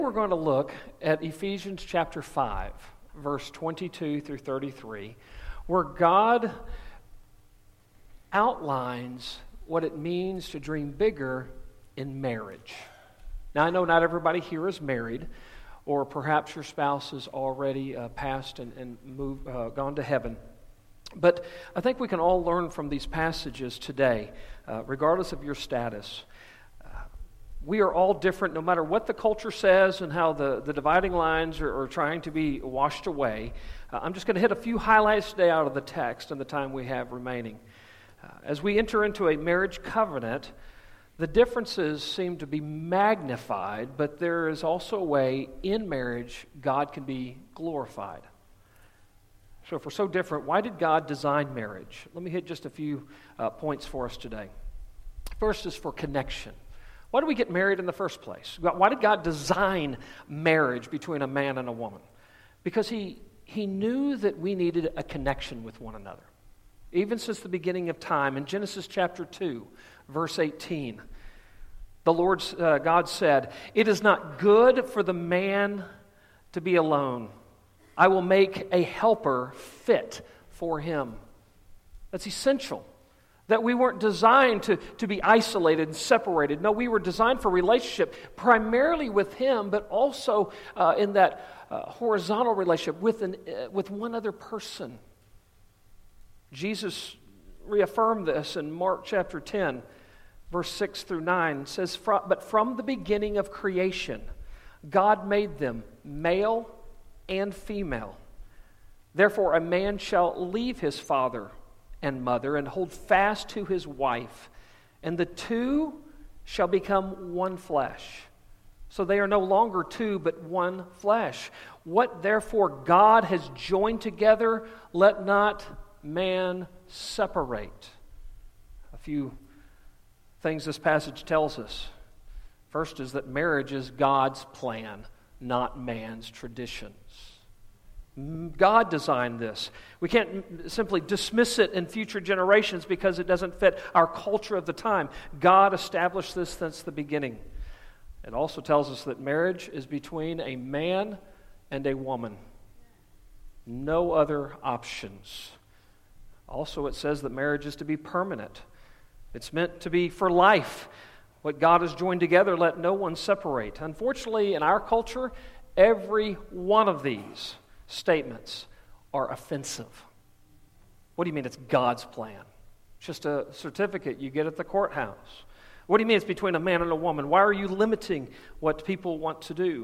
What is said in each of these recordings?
We're going to look at Ephesians chapter 5, verse 22 through 33, where God outlines what it means to dream bigger in marriage. Now, I know not everybody here is married, or perhaps your spouse has already passed and gone to heaven. But I think we can all learn from these passages today, regardless of your status. We are all different no matter what the culture says and how the dividing lines are trying to be washed away. I'm just going to hit a few highlights today out of the text in the time we have remaining. As we enter into a marriage covenant, the differences seem to be magnified, but there is also a way in marriage God can be glorified. So if we're so different, why did God design marriage? Let me hit just a few points for us today. First is for connection. Why do we get married in the first place? Why did God design marriage between a man and a woman? Because he knew that we needed a connection with one another. Even since the beginning of time, in Genesis chapter 2, verse 18, the Lord God said, "It is not good for the man to be alone. I will make a helper fit for him." That's essential. That we weren't designed to be isolated and separated. No, we were designed for relationship, primarily with Him, but also in that horizontal relationship with one other person. Jesus reaffirmed this in Mark chapter 10, verse 6 through 9. It says, "But from the beginning of creation, God made them male and female. Therefore a man shall leave his father and mother, and hold fast to his wife, and the two shall become one flesh. So they are no longer two, but one flesh. What therefore God has joined together, let not man separate." A few things this passage tells us. First is that marriage is God's plan, not man's traditions. God designed this. We can't simply dismiss it in future generations because it doesn't fit our culture of the time. God established this since the beginning. It also tells us that marriage is between a man and a woman. No other options. Also, it says that marriage is to be permanent. It's meant to be for life. What God has joined together, let no one separate. Unfortunately, in our culture, every one of these statements are offensive. What do you mean it's God's plan? It's just a certificate you get at the courthouse. What do you mean it's between a man and a woman? Why are you limiting what people want to do?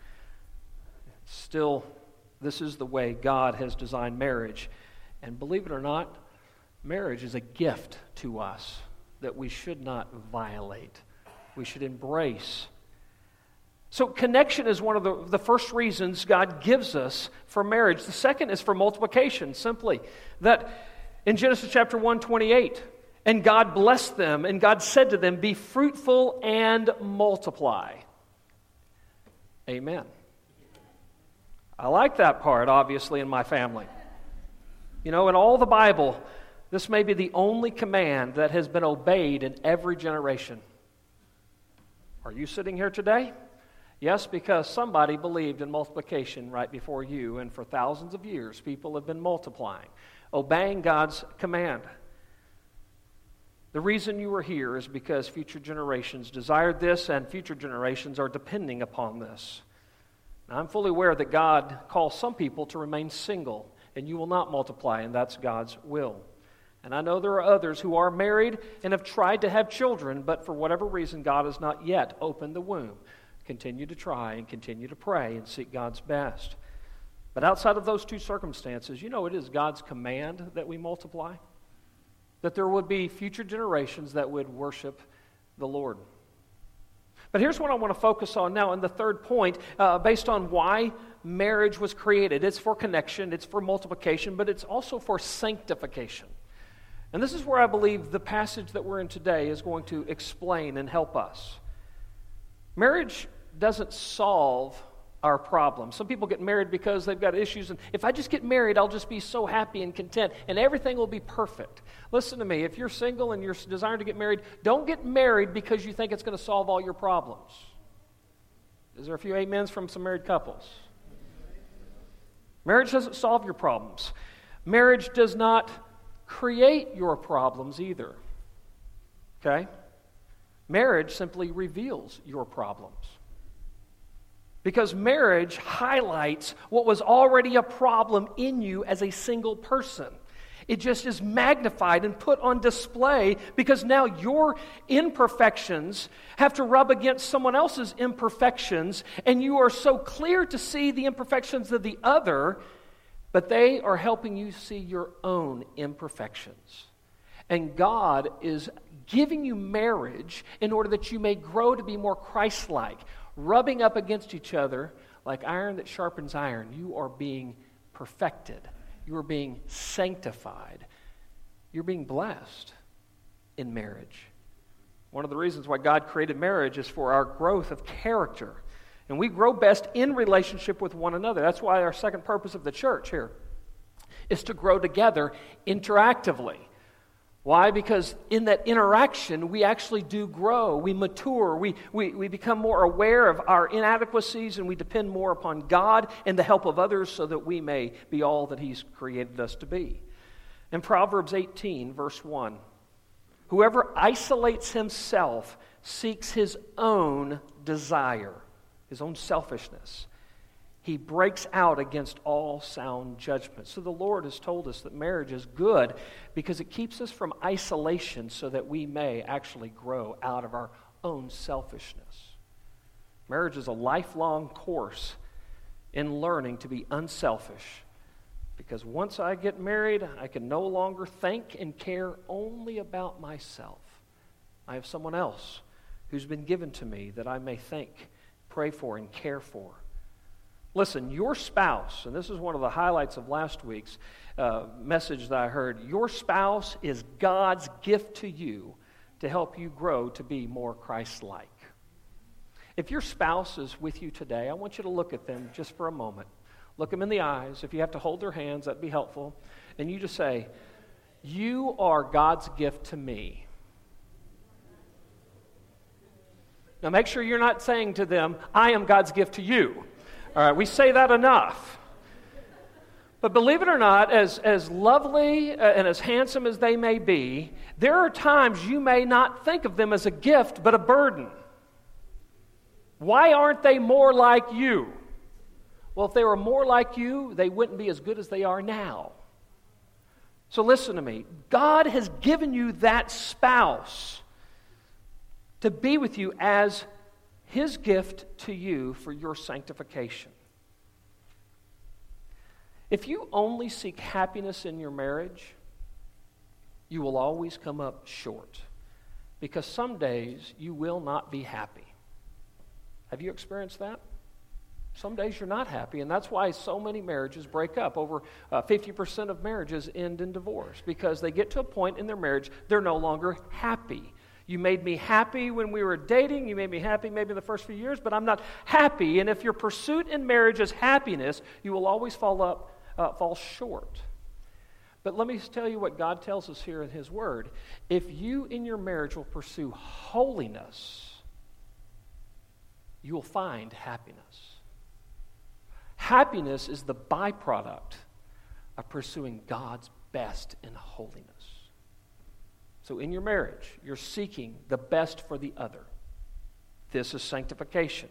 Still, this is the way God has designed marriage. And believe it or not, marriage is a gift to us that we should not violate. We should embrace. So connection is one of the first reasons God gives us for marriage. The second is for multiplication, simply. That in Genesis chapter 1:28, "And God blessed them, and God said to them, 'Be fruitful and multiply.'" Amen. I like that part, obviously, in my family. You know, in all the Bible, this may be the only command that has been obeyed in every generation. Are you sitting here today? Yes, because somebody believed in multiplication right before you, and for thousands of years, people have been multiplying, obeying God's command. The reason you are here is because future generations desired this, and future generations are depending upon this. Now, I'm fully aware that God calls some people to remain single, and you will not multiply, and that's God's will. And I know there are others who are married and have tried to have children, but for whatever reason, God has not yet opened the womb. Continue to try and continue to pray and seek God's best. But outside of those two circumstances, you know it is God's command that we multiply, that there would be future generations that would worship the Lord. But here's what I want to focus on now in the third point, based on why marriage was created. It's for connection, it's for multiplication, but it's also for sanctification. And this is where I believe the passage that we're in today is going to explain and help us. Marriage doesn't solve our problems. Some people get married because they've got issues, and if I just get married, I'll just be so happy and content, and everything will be perfect. Listen to me. If you're single and you're desiring to get married, don't get married because you think it's going to solve all your problems. Is there a few amens from some married couples? Marriage doesn't solve your problems. Marriage does not create your problems either. Okay? Marriage simply reveals your problems. Because marriage highlights what was already a problem in you as a single person. It just is magnified and put on display because now your imperfections have to rub against someone else's imperfections, and you are so clear to see the imperfections of the other, but they are helping you see your own imperfections. And God is giving you marriage in order that you may grow to be more Christ-like, rubbing up against each other like iron that sharpens iron. You are being perfected. You are being sanctified. You're being blessed in marriage. One of the reasons why God created marriage is for our growth of character. And we grow best in relationship with one another. That's why our second purpose of the church here is to grow together interactively. Why? Because in that interaction, we actually do grow. We mature. We become more aware of our inadequacies, and we depend more upon God and the help of others so that we may be all that He's created us to be. In Proverbs 18, verse 1, whoever isolates himself seeks his own desire, his own selfishness. He breaks out against all sound judgment. So the Lord has told us that marriage is good because it keeps us from isolation so that we may actually grow out of our own selfishness. Marriage is a lifelong course in learning to be unselfish, because once I get married, I can no longer think and care only about myself. I have someone else who's been given to me that I may think, pray for, and care for. Listen, your spouse, and this is one of the highlights of last week's message that I heard, your spouse is God's gift to you to help you grow to be more Christ-like. If your spouse is with you today, I want you to look at them just for a moment. Look them in the eyes. If you have to hold their hands, that'd be helpful. And you just say, you are God's gift to me. Now make sure you're not saying to them, I am God's gift to you. All right, we say that enough. But believe it or not, as lovely and as handsome as they may be, there are times you may not think of them as a gift, but a burden. Why aren't they more like you? Well, if they were more like you, they wouldn't be as good as they are now. So listen to me. God has given you that spouse to be with you as His gift to you for your sanctification. If you only seek happiness in your marriage, you will always come up short, because some days you will not be happy. Have you experienced that? Some days you're not happy, and that's why so many marriages break up. Over 50% of marriages end in divorce, because they get to a point in their marriage they're no longer happy. You made me happy when we were dating. You made me happy maybe in the first few years, but I'm not happy. And if your pursuit in marriage is happiness, you will always fall short. But let me tell you what God tells us here in His Word. If you in your marriage will pursue holiness, you will find happiness. Happiness is the byproduct of pursuing God's best in holiness. So in your marriage, you're seeking the best for the other. This is sanctification.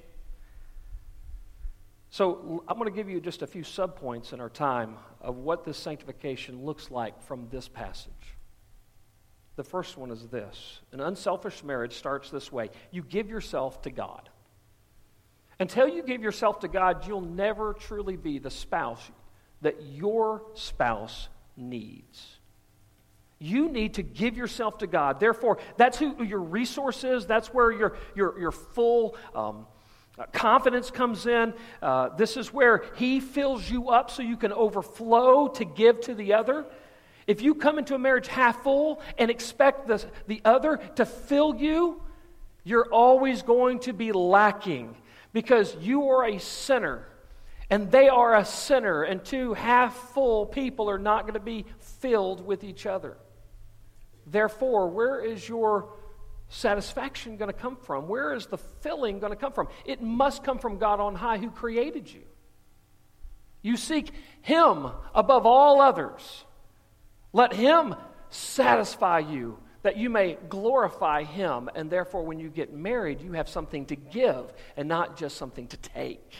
So I'm going to give you just a few subpoints in our time of what this sanctification looks like from this passage. The first one is this. An unselfish marriage starts this way. You give yourself to God. Until you give yourself to God, you'll never truly be the spouse that your spouse needs. You need to give yourself to God. Therefore, that's who your resource is. That's where your full confidence comes in. This is where He fills you up so you can overflow to give to the other. If you come into a marriage half full and expect the other to fill you, you're always going to be lacking, because you are a sinner and they are a sinner, and two half-full people are not going to be filled with each other. Therefore, where is your satisfaction going to come from? Where is the filling going to come from? It must come from God on high who created you. You seek Him above all others. Let Him satisfy you, that you may glorify Him. And therefore, when you get married, you have something to give and not just something to take.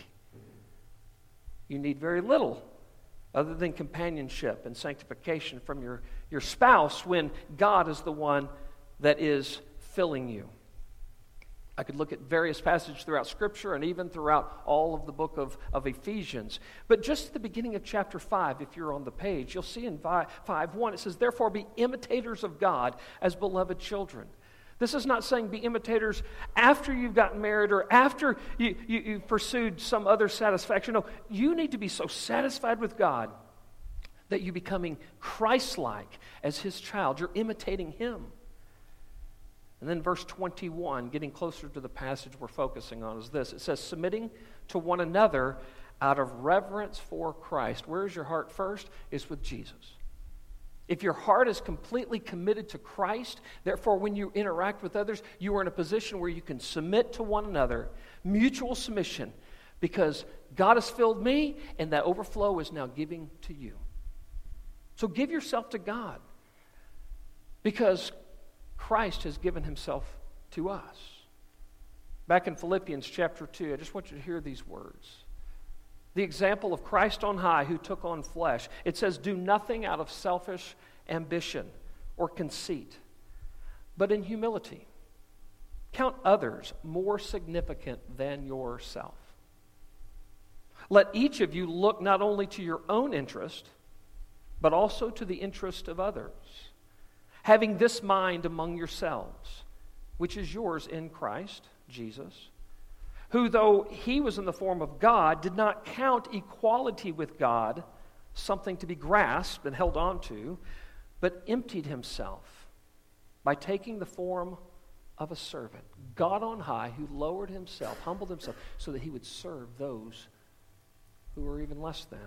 You need very little other than companionship and sanctification from your spouse when God is the one that is filling you. I could look at various passages throughout Scripture and even throughout all of the book of Ephesians. But just at the beginning of chapter 5, if you're on the page, you'll see in 5:1, it says, "Therefore be imitators of God as beloved children." This is not saying be imitators after you've gotten married or after you've pursued some other satisfaction. No, you need to be so satisfied with God that you're becoming Christ-like as His child. You're imitating Him. And then verse 21, getting closer to the passage we're focusing on, is this. It says, submitting to one another out of reverence for Christ. Where is your heart first? It's with Jesus. If your heart is completely committed to Christ, therefore when you interact with others, you are in a position where you can submit to one another, mutual submission, because God has filled me and that overflow is now giving to you. So give yourself to God, because Christ has given Himself to us. Back in Philippians chapter 2, I just want you to hear these words. The example of Christ on high who took on flesh. It says, do nothing out of selfish ambition or conceit, but in humility. Count others more significant than yourself. Let each of you look not only to your own interest, but also to the interest of others. Having this mind among yourselves, which is yours in Christ Jesus, who, though He was in the form of God, did not count equality with God something to be grasped and held on to, but emptied Himself by taking the form of a servant. God on high, who lowered Himself, humbled Himself, so that He would serve those who were even less than.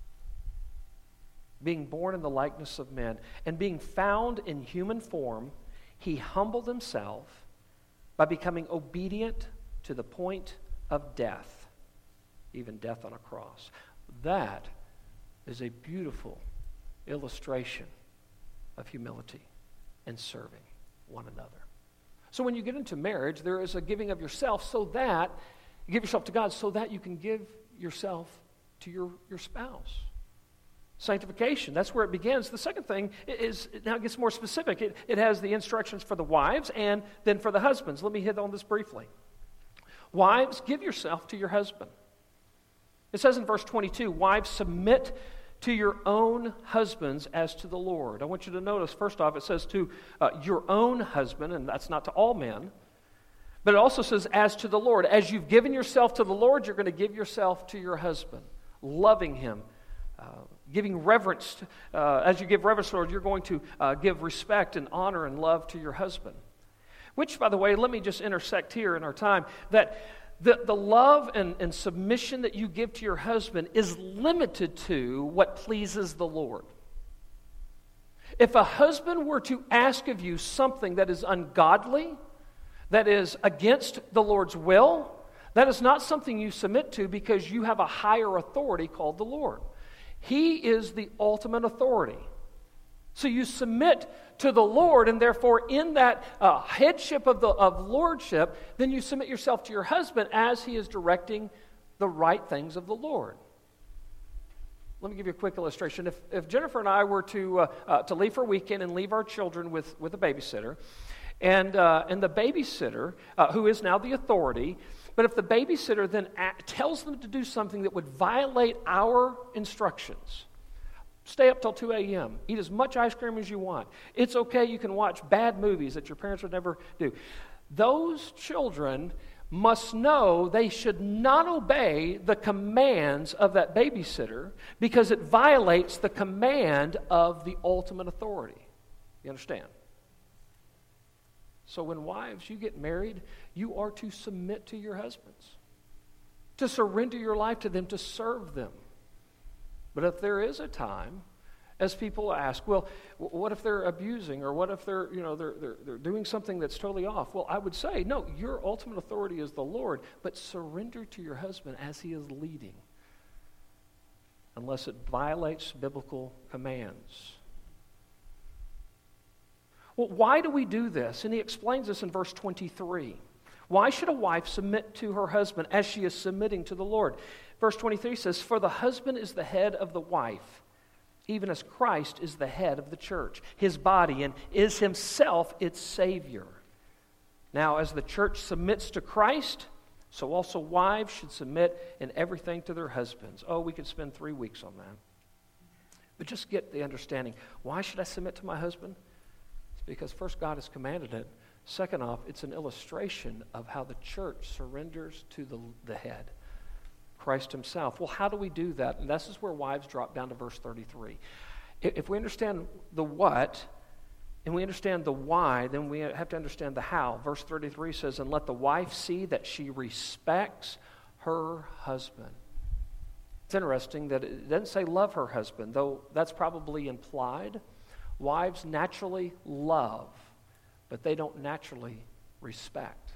Being born in the likeness of men, and being found in human form, He humbled Himself by becoming obedient to the point of death, even death on a cross. That is a beautiful illustration of humility and serving one another. So when you get into marriage, there is a giving of yourself so that, you give yourself to God so that you can give yourself to your spouse. Sanctification, that's where it begins. The second thing is, now it gets more specific. It has the instructions for the wives and then for the husbands. Let me hit on this briefly. Wives, give yourself to your husband. It says in verse 22, wives, submit to your own husbands as to the Lord. I want you to notice, first off, it says to your own husband, and that's not to all men. But it also says as to the Lord. As you've given yourself to the Lord, you're going to give yourself to your husband, loving him, giving reverence. As you give reverence to the Lord, you're going to give respect and honor and love to your husband. Which, by the way, let me just intersect here in our time, that the love and submission that you give to your husband is limited to what pleases the Lord. If a husband were to ask of you something that is ungodly, that is against the Lord's will, that is not something you submit to because you have a higher authority called the Lord. He is the ultimate authority. So you submit to the Lord, and therefore in that headship of lordship, then you submit yourself to your husband as he is directing the right things of the Lord. Let me give you a quick illustration. If Jennifer and I were to leave for a weekend and leave our children with a babysitter, and the babysitter, who is now the authority, but if the babysitter then tells them to do something that would violate our instructions, stay up till 2 a.m., eat as much ice cream as you want. It's okay, you can watch bad movies that your parents would never do. Those children must know they should not obey the commands of that babysitter because it violates the command of the ultimate authority. You understand? So when wives, you get married, you are to submit to your husbands, to surrender your life to them, to serve them. But if there is a time As people ask, well, what if they're abusing, or what if they're doing something that's totally off? Well, I would say, no, your ultimate authority is the Lord, but surrender to your husband as he is leading, unless it violates biblical commands. Well, why do we do this? And he explains this in verse 23. Why should a wife submit to her husband as she is submitting to the Lord? Verse 23 says, "For the husband is the head of the wife, even as Christ is the head of the church, his body, and is himself its Savior. Now, as the church submits to Christ, so also wives should submit in everything to their husbands." Oh, we could spend 3 weeks on that. But just get the understanding. Why should I submit to my husband? It's because first, God has commanded it. Second off, it's an illustration of how the church surrenders to the head, Christ himself. Well, how do we do that? And this is where wives drop down to verse 33. If we understand the what and we understand the why, then we have to understand the how. Verse 33 says, "And let the wife see that she respects her husband." It's interesting that it doesn't say love her husband, though that's probably implied. Wives naturally love, but they don't naturally respect.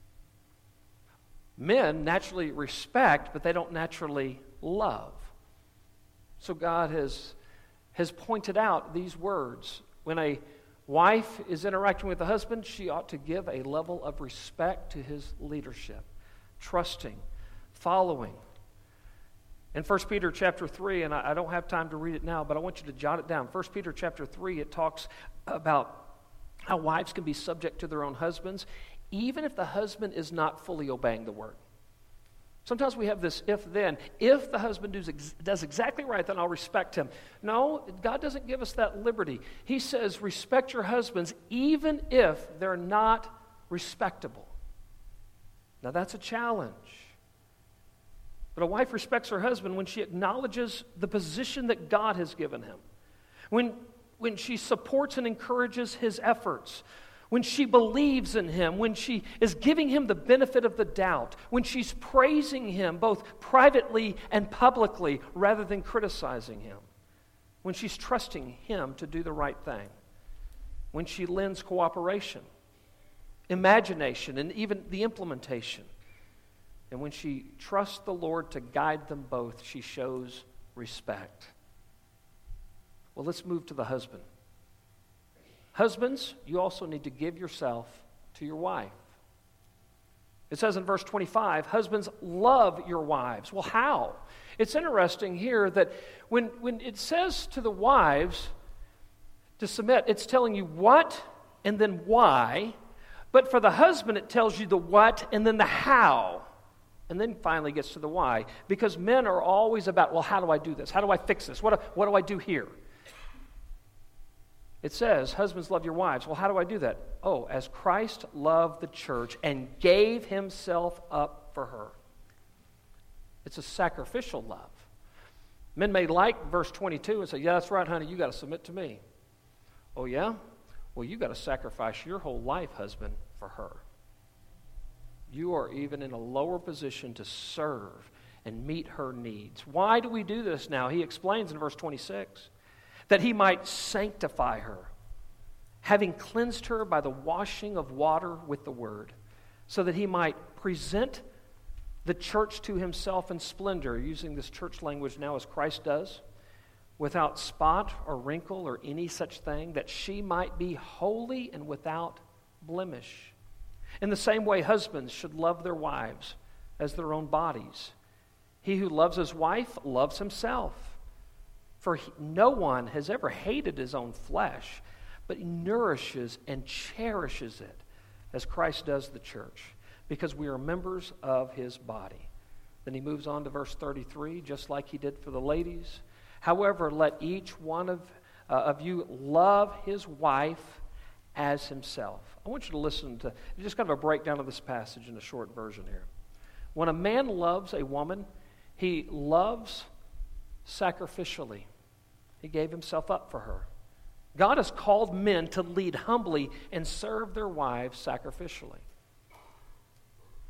Men naturally respect, but they don't naturally love. So God has pointed out these words. When a wife is interacting with the husband, she ought to give a level of respect to his leadership, trusting, following. In 1 Peter chapter 3, and I don't have time to read it now, but I want you to jot it down. 1 Peter chapter 3, it talks about how wives can be subject to their own husbands, even if the husband is not fully obeying the word. Sometimes we have this if-then. If the husband does exactly right, then I'll respect him. No, God doesn't give us that liberty. He says, respect your husbands even if they're not respectable. Now that's a challenge. But a wife respects her husband when she acknowledges the position that God has given him. When she supports and encourages his efforts, when she believes in him, when she is giving him the benefit of the doubt, when she's praising him both privately and publicly rather than criticizing him, when she's trusting him to do the right thing, when she lends cooperation, imagination, and even the implementation, and when she trusts the Lord to guide them both, she shows respect. Well, let's move to the husband. Husbands, you also need to give yourself to your wife. It says in verse 25, "Husbands, love your wives." Well, how? It's interesting here that when it says to the wives to submit, it's telling you what and then why. But for the husband, it tells you the what and then the how. And then finally gets to the why. Because men are always about, well, how do I do this? How do I fix this? What do I do here? It says, "Husbands, love your wives." Well, how do I do that? Oh, as Christ loved the church and gave himself up for her. It's a sacrificial love. Men may like verse 22 and say, "Yeah, that's right, honey, you got to submit to me." Oh, yeah? Well, you got to sacrifice your whole life, husband, for her. You are even in a lower position to serve and meet her needs. Why do we do this now? He explains in verse 26. That he might sanctify her, having cleansed her by the washing of water with the word, so that he might present the church to himself in splendor, using this church language now as Christ does, without spot or wrinkle or any such thing, that she might be holy and without blemish. In the same way, husbands should love their wives as their own bodies. He who loves his wife loves himself. For no one has ever hated his own flesh, but he nourishes and cherishes it, as Christ does the church, because we are members of his body. Then he moves on to verse 33, just like he did for the ladies. "However, let each one of you love his wife as himself." I want you to listen to just kind of a breakdown of this passage in a short version here. When a man loves a woman, he loves sacrificially. He gave himself up for her. God has called men to lead humbly and serve their wives sacrificially.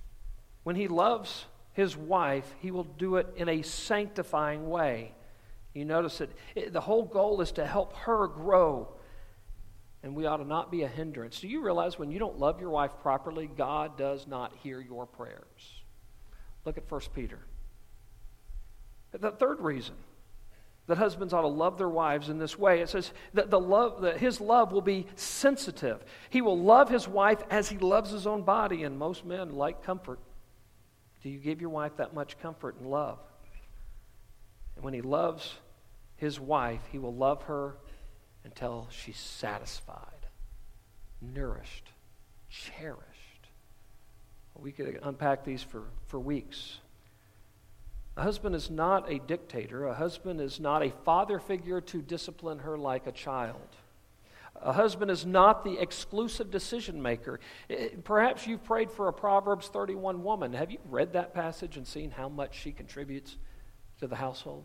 When he loves his wife, he will do it in a sanctifying way. You notice that the whole goal is to help her grow. And we ought to not be a hindrance. Do you realize when you don't love your wife properly, God does not hear your prayers? Look at 1 Peter. The third reason that husbands ought to love their wives in this way, it says that his love will be sensitive. He will love his wife as he loves his own body, and most men like comfort. Do you give your wife that much comfort and love? And when he loves his wife, he will love her until she's satisfied, nourished, cherished. We could unpack these for weeks. A husband is not a dictator. A husband is not a father figure to discipline her like a child. A husband is not the exclusive decision maker. Perhaps you've prayed for a Proverbs 31 woman. Have you read that passage and seen how much she contributes to the household?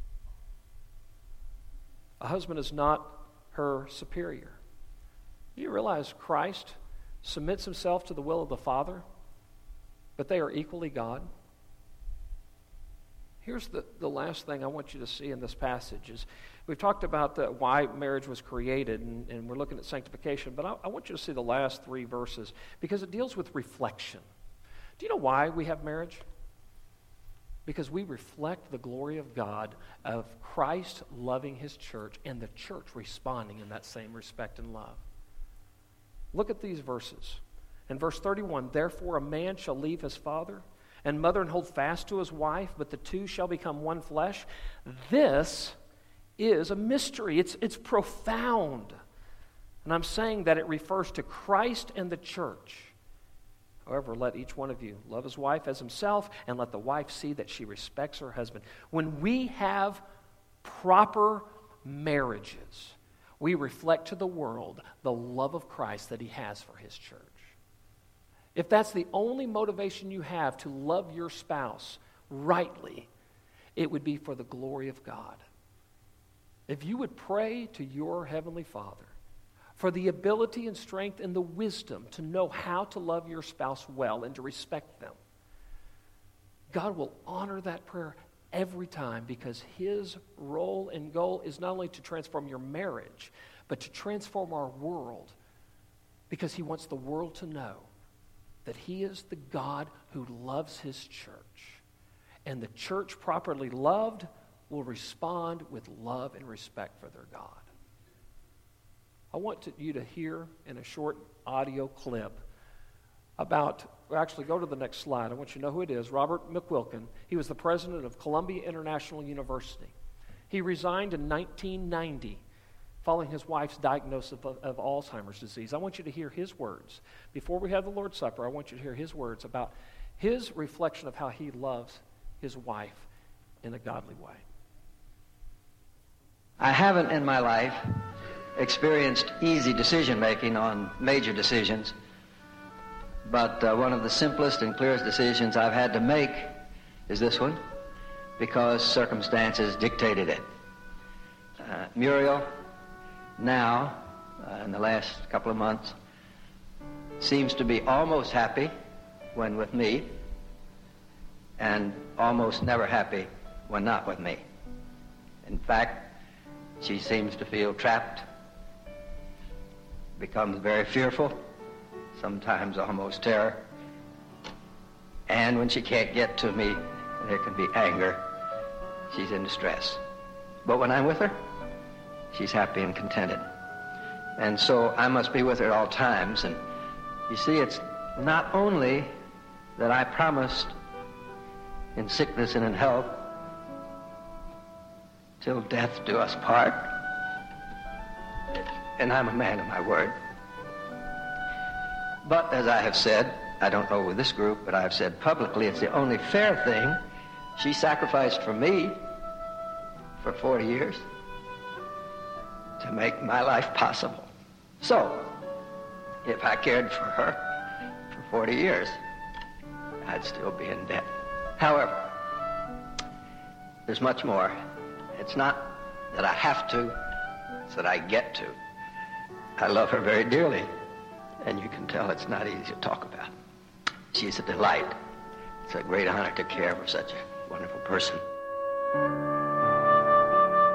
A husband is not her superior. Do you realize Christ submits himself to the will of the Father, but they are equally God? Here's the last thing I want you to see in this passage is we've talked about why marriage was created, and we're looking at sanctification, but I want you to see the last 3 verses because it deals with reflection. Do you know why we have marriage? Because we reflect the glory of God, of Christ loving his church, and the church responding in that same respect and love. Look at these verses. In verse 31, therefore a man shall leave his father and mother and hold fast to his wife, but the two shall become one flesh. This is a mystery. It's profound. And I'm saying that it refers to Christ and the church. However, let each one of you love his wife as himself, and let the wife see that she respects her husband. When we have proper marriages, we reflect to the world the love of Christ that he has for his church. If that's the only motivation you have to love your spouse rightly, it would be for the glory of God. If you would pray to your Heavenly Father for the ability and strength and the wisdom to know how to love your spouse well and to respect them, God will honor that prayer every time, because his role and goal is not only to transform your marriage, but to transform our world, because he wants the world to know that he is the God who loves his church. And the church properly loved will respond with love and respect for their God. I want you to hear in a short audio clip about, actually go to the next slide. I want you to know who it is. Robert McQuilkin. He was the president of Columbia International University. He resigned in 1990 following his wife's diagnosis of Alzheimer's disease. I want you to hear his words. Before we have the Lord's Supper, I want you to hear his words about his reflection of how he loves his wife in a godly way. I haven't in my life experienced easy decision-making on major decisions, but one of the simplest and clearest decisions I've had to make is this one, because circumstances dictated it. Muriel, now, in the last couple of months, seems to be almost happy when with me, and almost never happy when not with me. In fact, she seems to feel trapped, becomes very fearful, sometimes almost terror, and when she can't get to me, there can be anger. She's in distress. But when I'm with her, she's happy and contented. And so I must be with her at all times. And you see, it's not only that I promised in sickness and in health, till death do us part. And I'm a man of my word. But as I have said, I don't know with this group, but I've said publicly, it's the only fair thing. She sacrificed for me for 40 years to make my life possible. So, if I cared for her for 40 years, I'd still be in debt. However, there's much more. It's not that I have to, it's that I get to. I love her very dearly, and you can tell it's not easy to talk about. She's a delight. It's a great honor to care for such a wonderful person.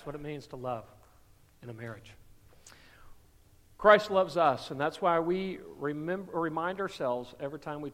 That's what it means to love in a marriage. Christ loves us, and that's why we remind ourselves every time we